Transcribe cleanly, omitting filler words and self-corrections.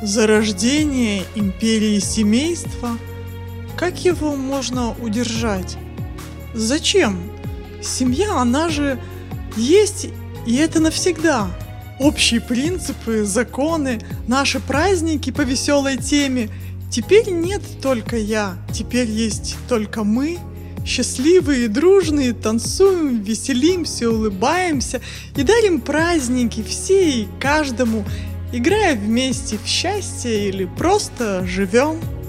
Зарождение империи семейства? Как его можно удержать? Зачем? Семья, она же есть, и это навсегда. Общие принципы, законы, наши праздники по веселой теме. Теперь нет только я, теперь есть только мы. Счастливые, дружные, танцуем, веселимся, улыбаемся и дарим праздники все и каждому, играя вместе в счастье или просто живем.